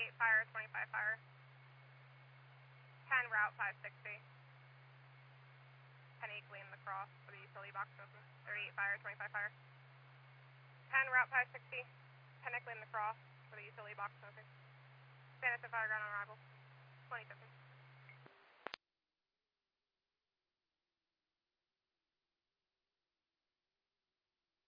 38 fire, 25 fire. 10 route 560. 10 equally in the cross for the utility box smoking. 38 fire, 25 fire. 10 route 560. 10 equally in the cross for the utility box smoking. Sanderson fire ground on arrival. 2050.